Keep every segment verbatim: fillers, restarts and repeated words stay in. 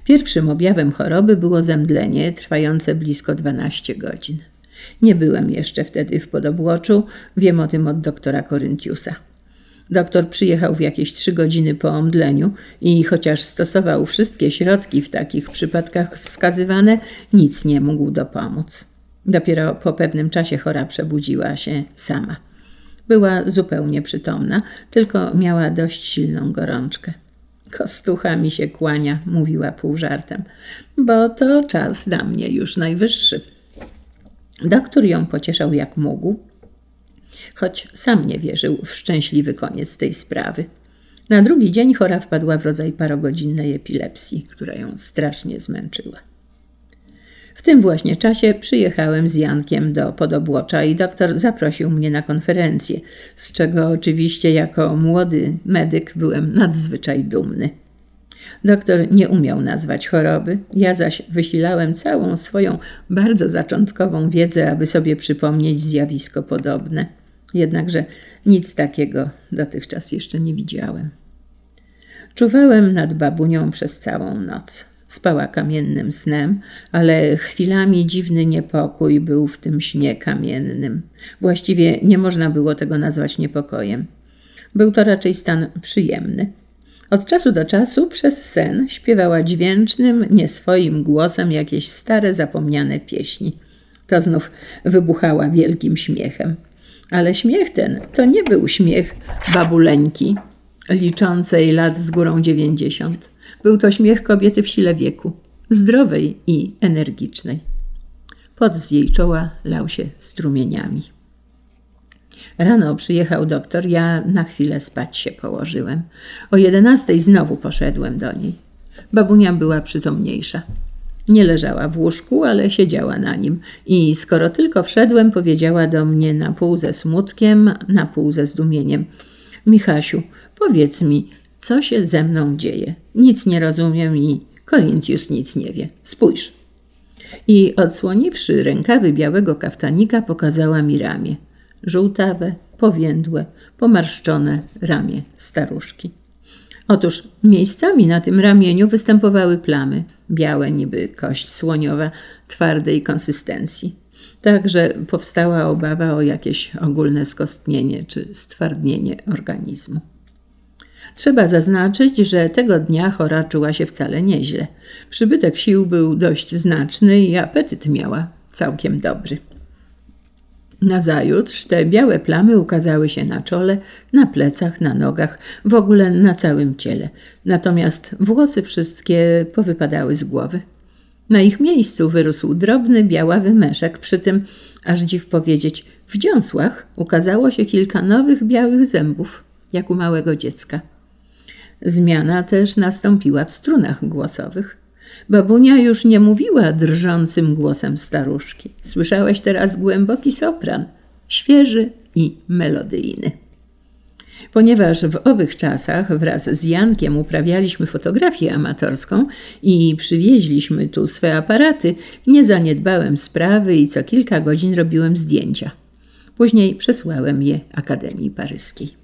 Pierwszym objawem choroby było zemdlenie trwające blisko dwanaście godzin. Nie byłem jeszcze wtedy w Podobłoczu, wiem o tym od doktora Koryntiusa. Doktor przyjechał w jakieś trzy godziny po omdleniu i chociaż stosował wszystkie środki w takich przypadkach wskazywane, nic nie mógł dopomóc. Dopiero po pewnym czasie chora przebudziła się sama. Była zupełnie przytomna, tylko miała dość silną gorączkę. Kostucha mi się kłania, mówiła pół żartem, bo to czas dla mnie już najwyższy. Doktor ją pocieszał jak mógł, choć sam nie wierzył w szczęśliwy koniec tej sprawy. Na drugi dzień chora wpadła w rodzaj parogodzinnej epilepsji, która ją strasznie zmęczyła. W tym właśnie czasie przyjechałem z Jankiem do Podobłocza i doktor zaprosił mnie na konferencję, z czego oczywiście jako młody medyk byłem nadzwyczaj dumny. Doktor nie umiał nazwać choroby, ja zaś wysilałem całą swoją bardzo zaczątkową wiedzę, aby sobie przypomnieć zjawisko podobne. Jednakże nic takiego dotychczas jeszcze nie widziałem. Czuwałem nad babunią przez całą noc. Spała kamiennym snem, ale chwilami dziwny niepokój był w tym śnie kamiennym. Właściwie nie można było tego nazwać niepokojem. Był to raczej stan przyjemny. Od czasu do czasu przez sen śpiewała dźwięcznym, nieswoim głosem jakieś stare, zapomniane pieśni. To znów wybuchała wielkim śmiechem. Ale śmiech ten to nie był śmiech babuleńki, liczącej lat z górą dziewięćdziesiąt. Był to śmiech kobiety w sile wieku, zdrowej i energicznej. Pot z jej czoła lał się strumieniami. Rano przyjechał doktor, ja na chwilę spać się położyłem. O jedenastej znowu poszedłem do niej. Babunia była przytomniejsza. Nie leżała w łóżku, ale siedziała na nim i skoro tylko wszedłem, powiedziała do mnie na pół ze smutkiem, na pół ze zdumieniem: Michasiu, powiedz mi, co się ze mną dzieje? Nic nie rozumiem i Koryntius nic nie wie. Spójrz. I odsłoniwszy rękawy białego kaftanika, pokazała mi ramię. Żółtawe, powiędłe, pomarszczone ramię staruszki. Otóż miejscami na tym ramieniu występowały plamy, białe niby kość słoniowa, twardej konsystencji. Także powstała obawa o jakieś ogólne skostnienie czy stwardnienie organizmu. Trzeba zaznaczyć, że tego dnia chora czuła się wcale nieźle. Przybytek sił był dość znaczny i apetyt miała całkiem dobry. Nazajutrz te białe plamy ukazały się na czole, na plecach, na nogach, w ogóle na całym ciele. Natomiast włosy wszystkie powypadały z głowy. Na ich miejscu wyrósł drobny, białawy meszek, przy tym, aż dziw powiedzieć, w dziąsłach ukazało się kilka nowych białych zębów, jak u małego dziecka. Zmiana też nastąpiła w strunach głosowych. Babunia już nie mówiła drżącym głosem staruszki. Słyszałeś teraz głęboki sopran, świeży i melodyjny. Ponieważ w owych czasach wraz z Jankiem uprawialiśmy fotografię amatorską i przywieźliśmy tu swe aparaty, nie zaniedbałem sprawy i co kilka godzin robiłem zdjęcia. Później przesłałem je Akademii Paryskiej.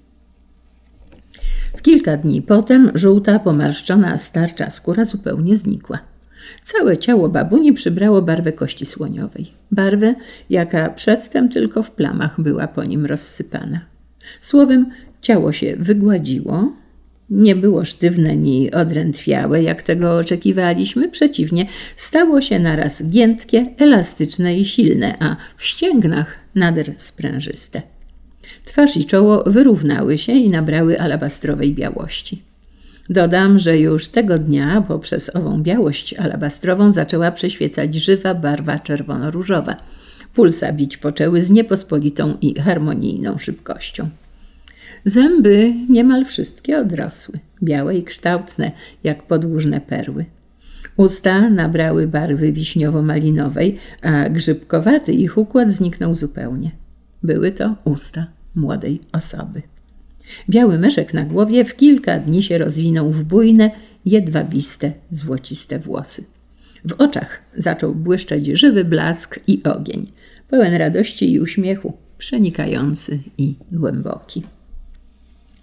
W kilka dni potem żółta, pomarszczona, starcza skóra zupełnie znikła. Całe ciało babuni przybrało barwę kości słoniowej. Barwę, jaka przedtem tylko w plamach była po nim rozsypana. Słowem, ciało się wygładziło, nie było sztywne ni odrętwiałe, jak tego oczekiwaliśmy. Przeciwnie, stało się naraz giętkie, elastyczne i silne, a w ścięgnach nader sprężyste. Twarz i czoło wyrównały się i nabrały alabastrowej białości. Dodam, że już tego dnia poprzez ową białość alabastrową zaczęła przeświecać żywa barwa czerwono-różowa. Pulsa bić poczęły z niepospolitą i harmonijną szybkością. Zęby niemal wszystkie odrosły, białe i kształtne, jak podłużne perły. Usta nabrały barwy wiśniowo-malinowej, a grzybkowaty ich układ zniknął zupełnie. Były to usta młodej osoby. Biały myszek na głowie w kilka dni się rozwinął w bujne, jedwabiste, złociste włosy. W oczach zaczął błyszczeć żywy blask i ogień, pełen radości i uśmiechu, przenikający i głęboki.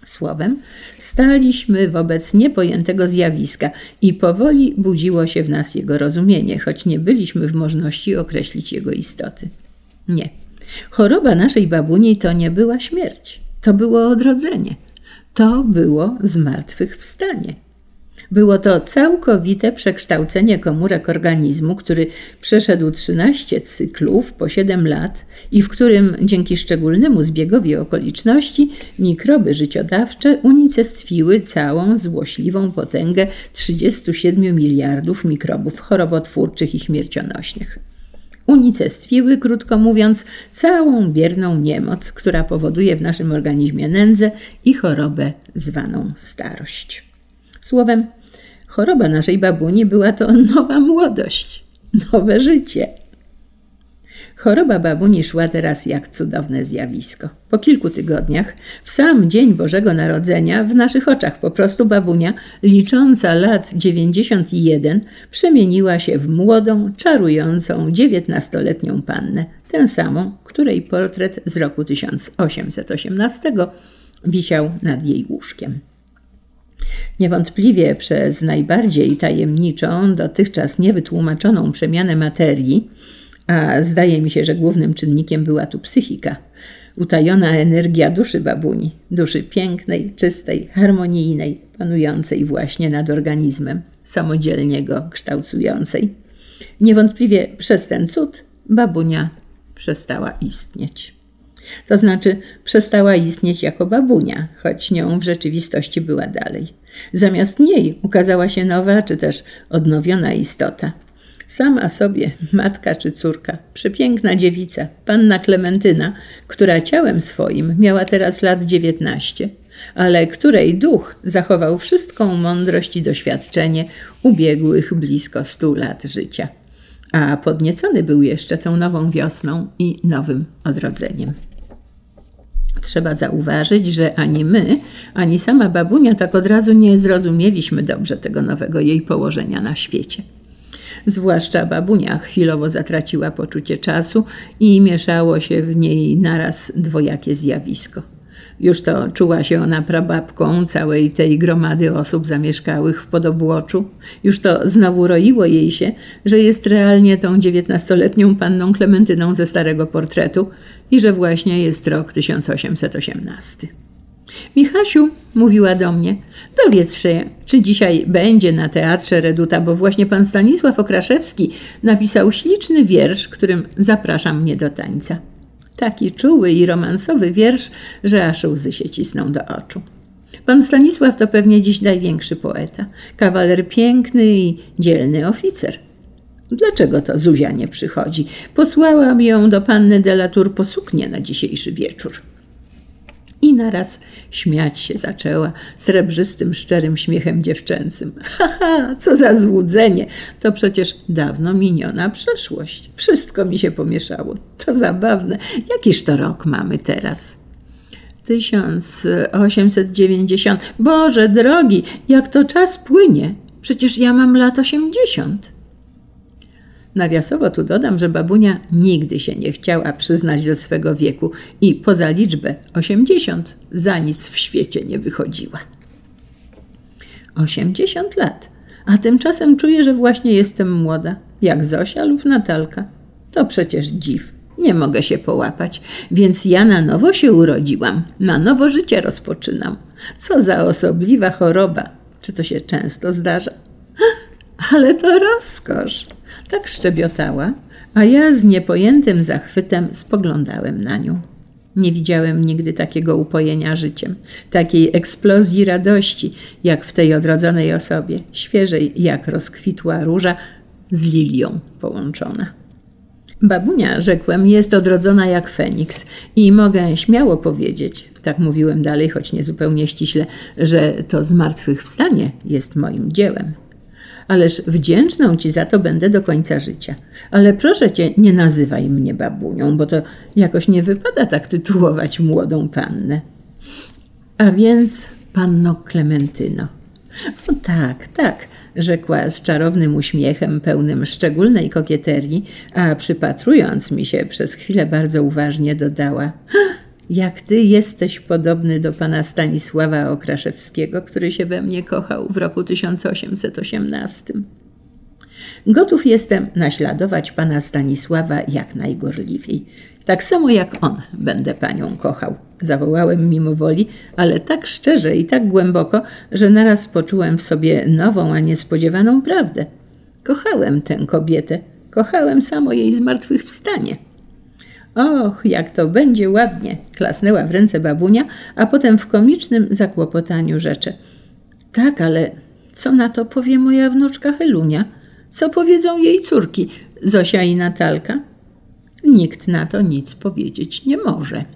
Słowem, staliśmy wobec niepojętego zjawiska i powoli budziło się w nas jego rozumienie, choć nie byliśmy w możności określić jego istoty. Nie. Choroba naszej babuni to nie była śmierć, to było odrodzenie, to było zmartwychwstanie. Było to całkowite przekształcenie komórek organizmu, który przeszedł trzynaście cyklów po siedem lat i w którym dzięki szczególnemu zbiegowi okoliczności mikroby życiodawcze unicestwiły całą złośliwą potęgę trzydziestu siedmiu miliardów mikrobów chorobotwórczych i śmiercionośnych. Unicestwiły, krótko mówiąc, całą bierną niemoc, która powoduje w naszym organizmie nędzę i chorobę zwaną starość. Słowem, choroba naszej babuni była to nowa młodość, nowe życie. Choroba babuni szła teraz jak cudowne zjawisko. Po kilku tygodniach, w sam dzień Bożego Narodzenia, w naszych oczach po prostu babunia, licząca lat dziewięćdziesiąt jeden, przemieniła się w młodą, czarującą, dziewiętnastoletnią pannę, tę samą, której portret z roku tysiąc osiemset osiemnastego wisiał nad jej łóżkiem. Niewątpliwie przez najbardziej tajemniczą, dotychczas niewytłumaczoną przemianę materii, a zdaje mi się, że głównym czynnikiem była tu psychika, utajona energia duszy babuni, duszy pięknej, czystej, harmonijnej, panującej właśnie nad organizmem, samodzielnie go kształtującej. Niewątpliwie przez ten cud babunia przestała istnieć. To znaczy przestała istnieć jako babunia, choć nią w rzeczywistości była dalej. Zamiast niej ukazała się nowa, czy też odnowiona istota. Sama sobie, matka czy córka, przepiękna dziewica, panna Klementyna, która ciałem swoim miała teraz lat dziewiętnaście, ale której duch zachował wszystką mądrość i doświadczenie ubiegłych blisko stu lat życia. A podniecony był jeszcze tą nową wiosną i nowym odrodzeniem. Trzeba zauważyć, że ani my, ani sama babunia tak od razu nie zrozumieliśmy dobrze tego nowego jej położenia na świecie. Zwłaszcza babunia chwilowo zatraciła poczucie czasu i mieszało się w niej naraz dwojakie zjawisko. Już to czuła się ona prababką całej tej gromady osób zamieszkałych w Podobłoczu. Już to znowu roiło jej się, że jest realnie tą dziewiętnastoletnią panną Klementyną ze starego portretu i że właśnie jest rok tysiąc osiemset osiemnasty. Michasiu, mówiła do mnie, dowiedz się, czy dzisiaj będzie na Teatrze Reduta, bo właśnie pan Stanisław Okraszewski napisał śliczny wiersz, którym zaprasza mnie do tańca. Taki czuły i romansowy wiersz, że aż łzy się cisną do oczu. Pan Stanisław to pewnie dziś największy poeta, kawaler piękny i dzielny oficer. Dlaczego to Zuzia nie przychodzi? Posłałam ją do panny de la Tour po suknię na dzisiejszy wieczór. I naraz śmiać się zaczęła srebrzystym, szczerym śmiechem dziewczęcym. Haha, co za złudzenie! To przecież dawno miniona przeszłość. Wszystko mi się pomieszało. To zabawne. Jakiż to rok mamy teraz? tysiąc osiemset dziewięćdziesiąty. Boże drogi, jak to czas płynie. Przecież ja mam lat osiemdziesiąt. Nawiasowo tu dodam, że babunia nigdy się nie chciała przyznać do swego wieku i poza liczbę osiemdziesiąt za nic w świecie nie wychodziła. osiemdziesiąt lat, a tymczasem czuję, że właśnie jestem młoda, jak Zosia lub Natalka. To przecież dziw, nie mogę się połapać, więc ja na nowo się urodziłam, na nowo życie rozpoczynam. Co za osobliwa choroba, czy to się często zdarza? Ale to rozkosz. Tak szczebiotała, a ja z niepojętym zachwytem spoglądałem na nią. Nie widziałem nigdy takiego upojenia życiem, takiej eksplozji radości, jak w tej odrodzonej osobie, świeżej jak rozkwitła róża, z lilią połączona. Babunia, rzekłem, jest odrodzona jak Feniks i mogę śmiało powiedzieć, tak mówiłem dalej, choć nie zupełnie ściśle, że to zmartwychwstanie jest moim dziełem. Ależ wdzięczną ci za to będę do końca życia. Ale proszę cię, nie nazywaj mnie babunią, bo to jakoś nie wypada tak tytułować młodą pannę. A więc panno Klementyno. No tak, tak, rzekła z czarownym uśmiechem pełnym szczególnej kokieterii, a przypatrując mi się przez chwilę bardzo uważnie dodała. jak ty jesteś podobny do pana Stanisława Okraszewskiego, który się we mnie kochał w roku tysiąc osiemset osiemnastym. Gotów jestem naśladować pana Stanisława jak najgorliwiej. Tak samo jak on będę panią kochał. Zawołałem mimowoli, ale tak szczerze i tak głęboko, że naraz poczułem w sobie nową, a niespodziewaną prawdę. Kochałem tę kobietę. Kochałem samo jej zmartwychwstanie. Och, jak to będzie ładnie, klasnęła w ręce babunia, a potem w komicznym zakłopotaniu rzecze. Tak, ale co na to powie moja wnuczka Helunia? Co powiedzą jej córki, Zosia i Natalka? Nikt na to nic powiedzieć nie może.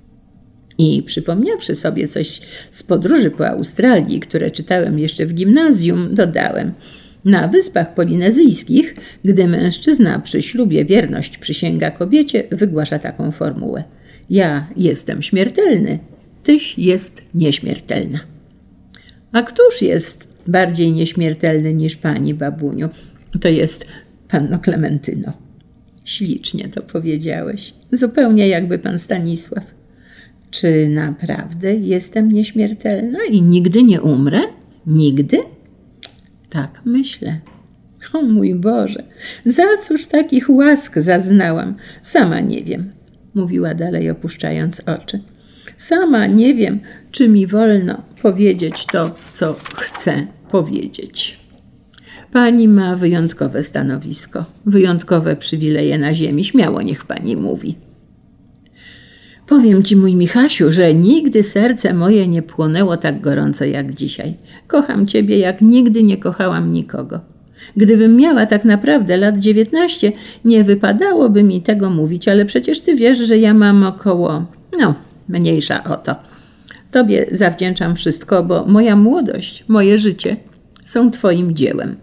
I przypomniawszy sobie coś z podróży po Australii, które czytałem jeszcze w gimnazjum, dodałem: na Wyspach Polinezyjskich, gdy mężczyzna przy ślubie wierność przysięga kobiecie, wygłasza taką formułę: ja jestem śmiertelny, tyś jest nieśmiertelna. A któż jest bardziej nieśmiertelny niż pani, babuniu? To jest panno Klementyno. Ślicznie to powiedziałeś, zupełnie jakby pan Stanisław. Czy naprawdę jestem nieśmiertelna i nigdy nie umrę? Nigdy? Tak myślę. O mój Boże, za cóż takich łask zaznałam? Sama nie wiem, mówiła dalej, opuszczając oczy. Sama nie wiem, czy mi wolno powiedzieć to, co chcę powiedzieć. Pani ma wyjątkowe stanowisko, wyjątkowe przywileje na ziemi. Śmiało niech pani mówi. Powiem ci, mój Michasiu, że nigdy serce moje nie płonęło tak gorąco jak dzisiaj. Kocham ciebie, jak nigdy nie kochałam nikogo. Gdybym miała tak naprawdę lat dziewiętnaście, nie wypadałoby mi tego mówić, ale przecież ty wiesz, że ja mam około... No, mniejsza o to. Tobie zawdzięczam wszystko, bo moja młodość, moje życie są twoim dziełem.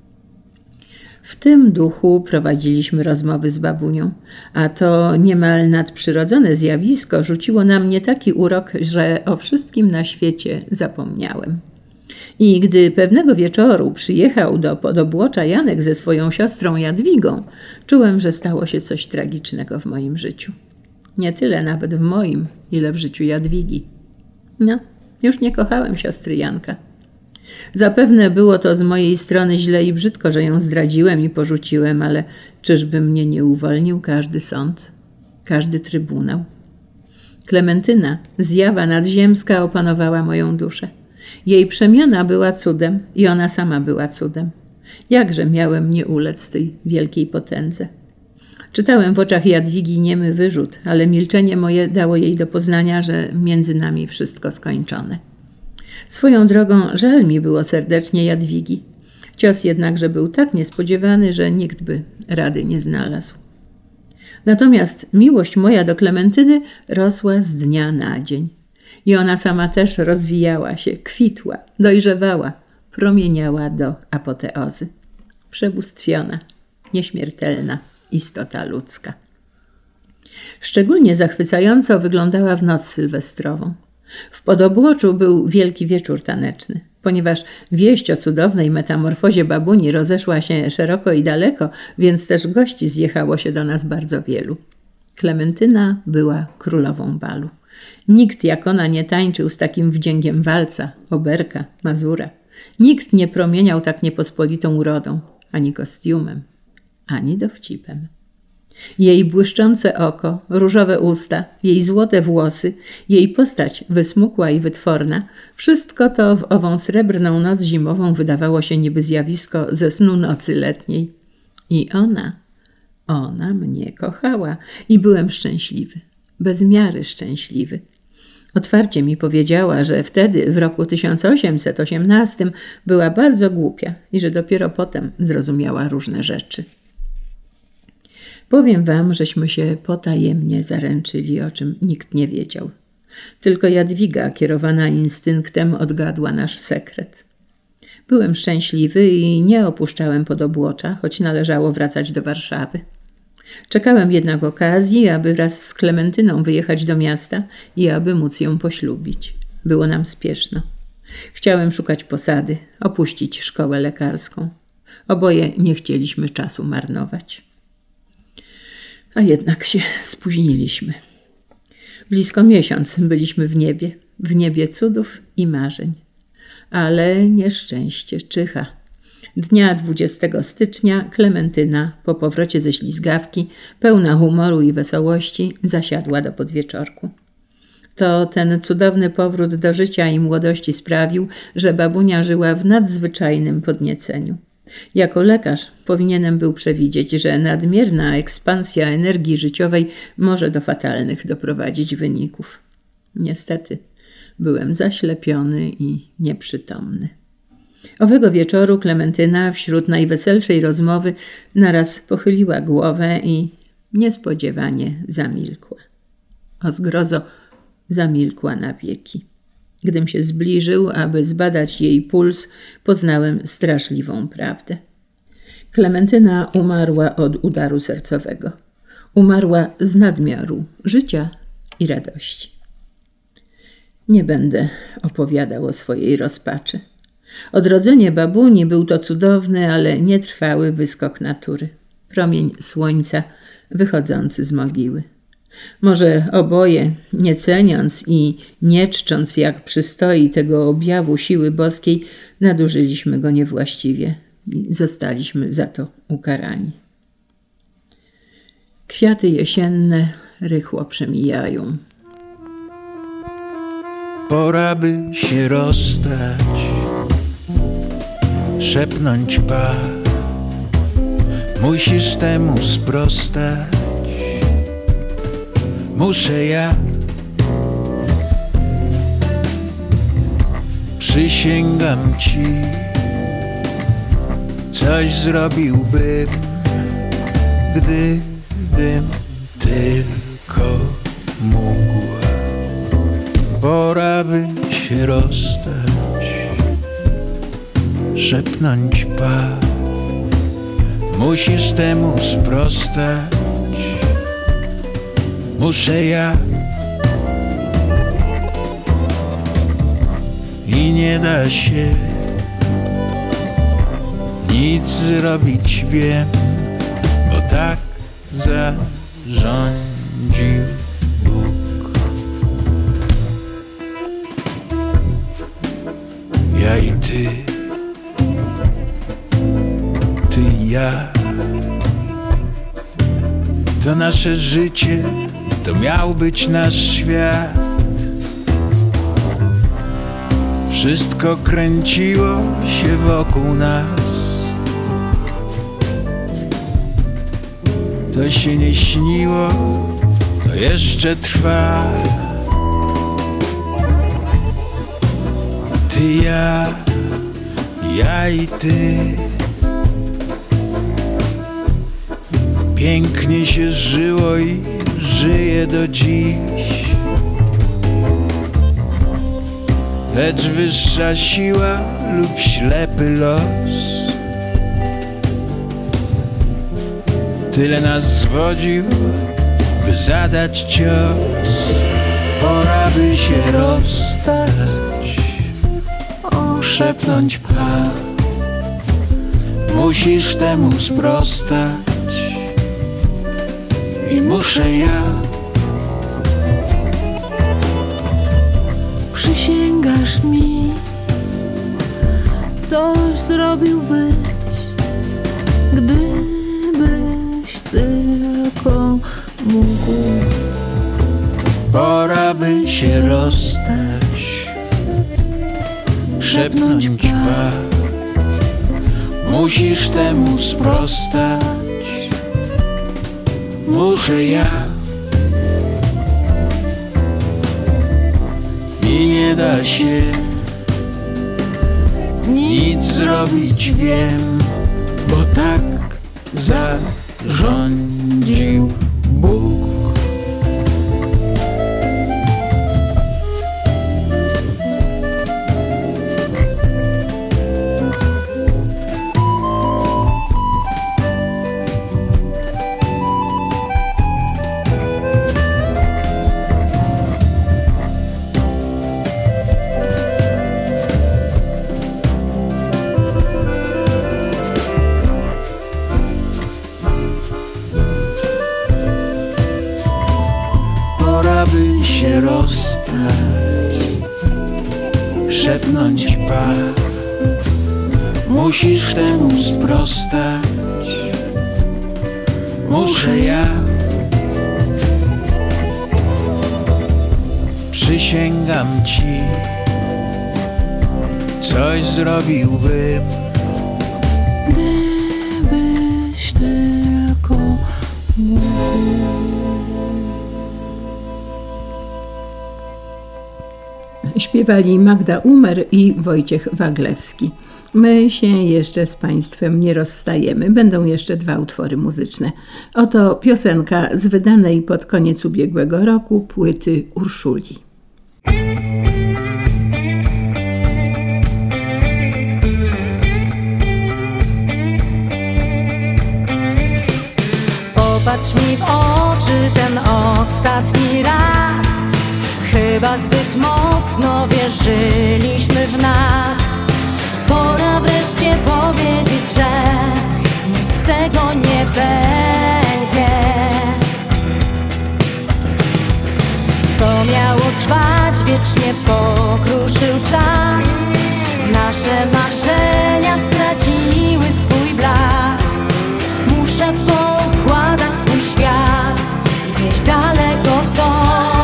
W tym duchu prowadziliśmy rozmowy z babunią, a to niemal nadprzyrodzone zjawisko rzuciło na mnie taki urok, że o wszystkim na świecie zapomniałem. I gdy pewnego wieczoru przyjechał do Podobłocza Janek ze swoją siostrą Jadwigą, czułem, że stało się coś tragicznego w moim życiu. Nie tyle nawet w moim, ile w życiu Jadwigi. No, już nie kochałem siostry Janka. Zapewne było to z mojej strony źle i brzydko, że ją zdradziłem i porzuciłem, ale czyżby mnie nie uwolnił każdy sąd, każdy trybunał? Klementyna, zjawa nadziemska, opanowała moją duszę. Jej przemiana była cudem i ona sama była cudem. Jakże miałem nie ulec tej wielkiej potędze? Czytałem w oczach Jadwigi niemy wyrzut, ale milczenie moje dało jej do poznania, że między nami wszystko skończone. Swoją drogą żal mi było serdecznie Jadwigi. Cios jednakże był tak niespodziewany, że nikt by rady nie znalazł. Natomiast miłość moja do Klementyny rosła z dnia na dzień. I ona sama też rozwijała się, kwitła, dojrzewała, promieniała do apoteozy. Przebóstwiona, nieśmiertelna istota ludzka. Szczególnie zachwycająco wyglądała w noc sylwestrową. W Podobłoczu był wielki wieczór taneczny. Ponieważ wieść o cudownej metamorfozie babuni rozeszła się szeroko i daleko, więc też gości zjechało się do nas bardzo wielu. Klementyna była królową balu. Nikt jak ona nie tańczył z takim wdziękiem walca, oberka, mazura. Nikt nie promieniał tak niepospolitą urodą, ani kostiumem, ani dowcipem. Jej błyszczące oko, różowe usta, jej złote włosy, jej postać wysmukła i wytworna, wszystko to w ową srebrną noc zimową wydawało się niby zjawisko ze snu nocy letniej. I ona, ona mnie kochała i byłem szczęśliwy, bez miary szczęśliwy. Otwarcie mi powiedziała, że wtedy, w roku tysiąc osiemset osiemnastym, była bardzo głupia i że dopiero potem zrozumiała różne rzeczy. Powiem wam, żeśmy się potajemnie zaręczyli, o czym nikt nie wiedział. Tylko Jadwiga, kierowana instynktem, odgadła nasz sekret. Byłem szczęśliwy i nie opuszczałem Podobłocza, choć należało wracać do Warszawy. Czekałem jednak okazji, aby wraz z Klementyną wyjechać do miasta i aby móc ją poślubić. Było nam spieszno. Chciałem szukać posady, opuścić szkołę lekarską. Oboje nie chcieliśmy czasu marnować. A jednak się spóźniliśmy. Blisko miesiąc byliśmy w niebie, w niebie cudów i marzeń. Ale nieszczęście czyha. Dnia dwudziestego stycznia Klementyna, po powrocie ze ślizgawki, pełna humoru i wesołości, zasiadła do podwieczorku. To ten cudowny powrót do życia i młodości sprawił, że babunia żyła w nadzwyczajnym podnieceniu. Jako lekarz powinienem był przewidzieć, że nadmierna ekspansja energii życiowej może do fatalnych doprowadzić wyników. Niestety, byłem zaślepiony i nieprzytomny. Owego wieczoru Klementyna wśród najweselszej rozmowy naraz pochyliła głowę i niespodziewanie zamilkła. O zgrozo, zamilkła na wieki. Gdym się zbliżył, aby zbadać jej puls, poznałem straszliwą prawdę. Klementyna umarła od udaru sercowego. Umarła z nadmiaru życia i radości. Nie będę opowiadał o swojej rozpaczy. Odrodzenie babuni był to cudowny, ale nietrwały wyskok natury. Promień słońca wychodzący z mogiły. Może oboje, nie ceniąc i nie czcząc jak przystoi tego objawu siły boskiej, nadużyliśmy go niewłaściwie i zostaliśmy za to ukarani. Kwiaty jesienne rychło przemijają. Pora by się rozstać, szepnąć pa, musisz temu sprostać. Muszę ja, przysięgam ci, coś zrobiłbym, gdybym tylko mógł. Pora by się rozstać, szepnąć pa, musisz temu sprostać. Muszę ja i nie da się nic zrobić, wiem, bo tak zarządził Bóg. Ja i ty, ty i ja, to nasze życie, to miał być nasz świat. Wszystko kręciło się wokół nas. To się nie śniło, to jeszcze trwa. Ty, ja, ja i ty. Pięknie się żyło i żyje do dziś. Lecz wyższa siła lub ślepy los tyle nas zwodził, by zadać cios. Pora by się rozstać, szepnąć pa, musisz temu sprostać. I muszę ja. Przysięgasz mi, coś zrobiłbyś, gdybyś tylko mógł. Pora by się rozstać, szepnąć pa, musisz temu sprostać. Muszę ja i nie da się nic zrobić, wiem, bo tak zarządził Bóg. się rozstać, szepnąć pa. Musisz temu sprostać, muszę ja. Przysięgam ci, coś zrobiłbym, gdybyś tylko mógł. Śpiewali Magda Umer i Wojciech Waglewski. My się jeszcze z Państwem nie rozstajemy. Będą jeszcze dwa utwory muzyczne. Oto piosenka z wydanej pod koniec ubiegłego roku płyty Urszuli. Popatrz mi w oczy ten ostatni raz. Chyba zbyt mocno wierzyliśmy w nas. Pora wreszcie powiedzieć, że nic z tego nie będzie. Co miało trwać wiecznie, pokruszył czas. Nasze marzenia straciły swój blask. Muszę poukładać swój świat gdzieś daleko stąd.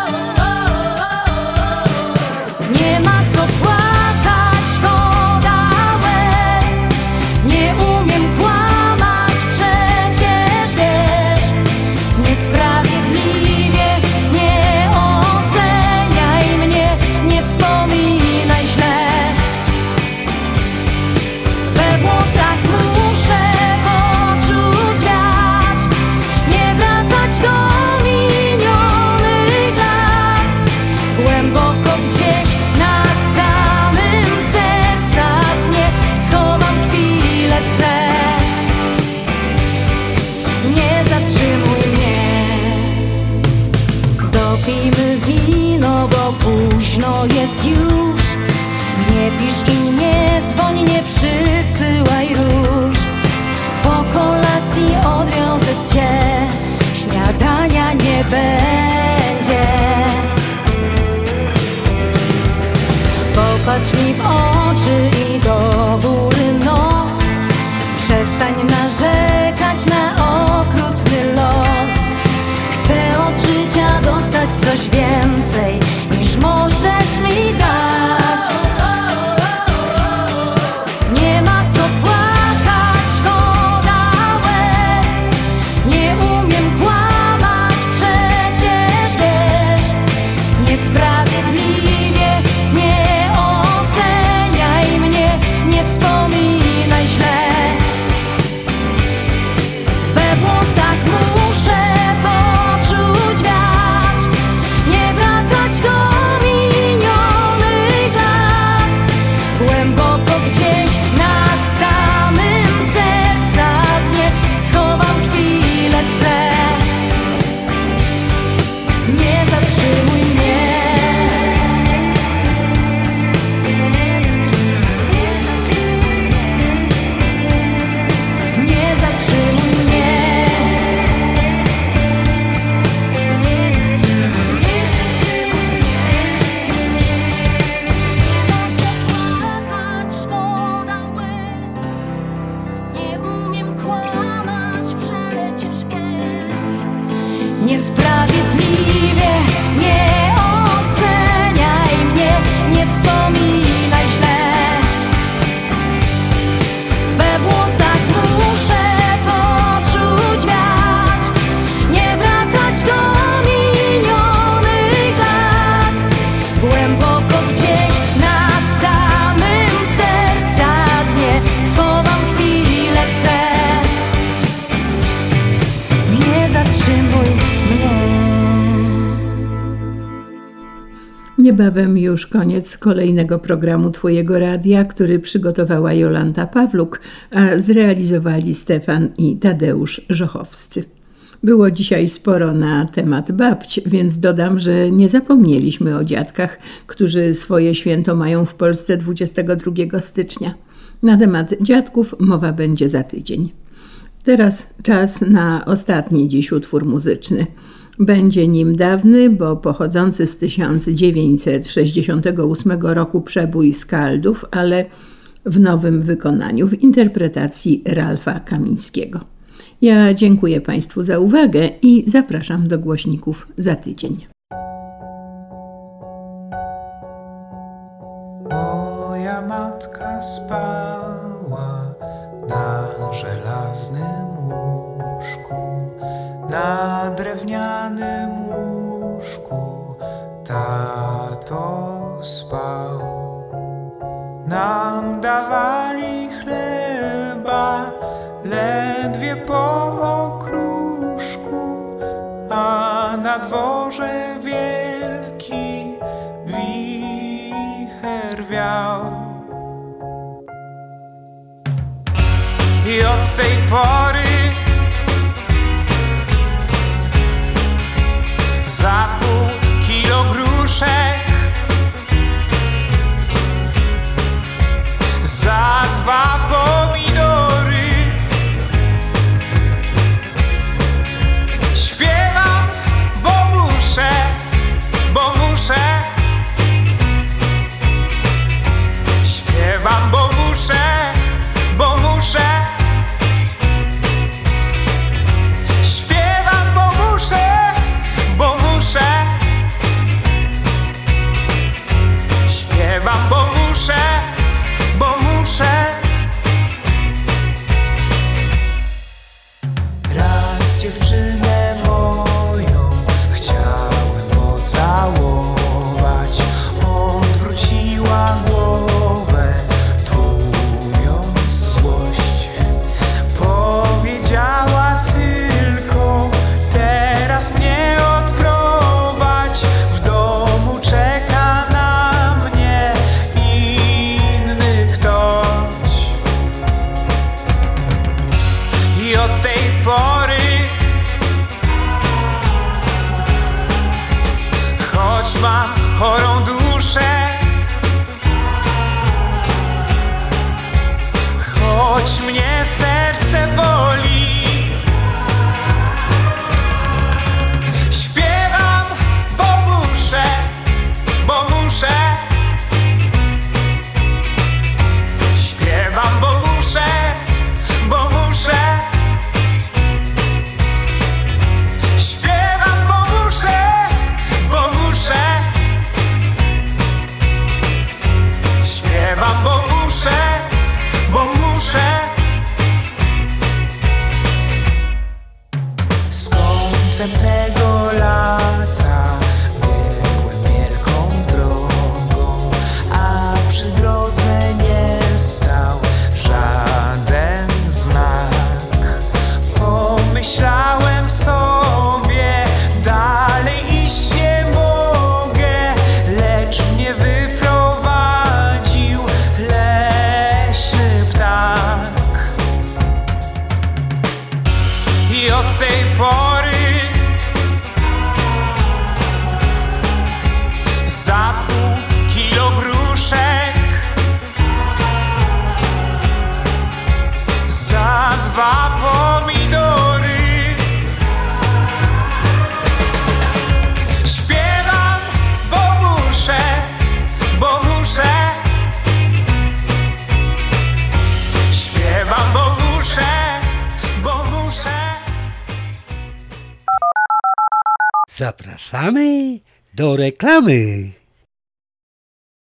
Nie ma co płakać, szkoda łez. Nie umiem kłamać, przecież wiesz. Niesprawiedliwie nie oceniaj mnie, nie wspominaj źle. We włosach muszę poczuć wiatr, nie wracać do minionych lat. Głęboko gdzieś na samym serca dnie schowam chwilę tę. Nie zatrzymuj mnie. Dopijmy wino, bo późno jest już. Nie pisz i nie dzwoń, nie przysyłaj róż. Po kolacji odwiozę cię, śniadania nie będzie. Popatrz mi w oczy i do góry nos. Przestań narzekać na okrutny los. Chcę od życia dostać coś więcej niż możesz mi dać. Nie ma co płakać, szkoda łez. Nie umiem kłamać, przecież wiesz. Niesprawiedliwie nie oceniaj mnie, nie wspominaj źle. We włosach muszę poczuć wiatr, nie wracać do minionych lat. Głęboko gdzieś na samym serca dnie schowam chwilę tę. Nie zatrzymuj mnie. Nie zatrzymuj mnie. Płakać, szkoda łez. Nie umiem kłamać, przecież wiesz. Niesprawiedliwie nie oceniaj mnie, nie wspominaj źle. We włosach muszę poczuć wiatr, nie wracać do minionych lat. Głęboko gdzieś na samym serca dnie schowam chwilę tę. Nie zatrzymuj mnie. Niebawem już koniec kolejnego programu Twojego Radia, który przygotowała Jolanta Pawluk, a zrealizowali Stefan i Tadeusz Żochowscy. Było dzisiaj sporo na temat babć, więc dodam, że nie zapomnieliśmy o dziadkach, którzy swoje święto mają w Polsce dwudziestego drugiego stycznia. Na temat dziadków mowa będzie za tydzień. Teraz czas na ostatni dziś utwór muzyczny. Będzie nim dawny, bo pochodzący z tysiąc dziewięćset sześćdziesiątego ósmego roku przebój Skaldów, ale w nowym wykonaniu, w interpretacji Ralfa Kamińskiego. Ja dziękuję Państwu za uwagę i zapraszam do głośników za tydzień. Moja matka spała na żelaznym łóżku, na drewnianym łóżku tato spał. Nam dawali chleba ledwie po okruszku, a na dworze wielki wicher wiał. I od tej pory za pół kilo gruszek, za dwa pomidory śpiewam, bo muszę, bo muszę. Śpiewam, bo muszę, bo muszę. Śpiewam, bo muszę, bo muszę. Śpiewam, bo muszę, bo muszę. Raz dziewczynę moją chciałem pocałować, odwróciła głowę, tłumiąc złość. Powiedziała tylko: teraz mnie odprowadź, w domu czeka na mnie inny ktoś. I od tej pory, choć mam chorą duszę, choć mnie serce boli, śpiewam, bo muszę, bo muszę. Śpiewam, bo muszę, bo muszę. Śpiewam, bo muszę, bo muszę. Śpiewam, bo muszę, bo muszę. Z końcem tego lata biegłem wielką drogą, a przy drodze nie stał żaden znak. Pomyślałem sobie, dalej iść nie mogę, lecz mnie wyprowadził leśny ptak. I od tej pory za pół kilo gruszek, za dwa pomidory śpiewam, bo muszę, bo muszę. Śpiewam, bo muszę, bo muszę. Zapraszamy do reklamy.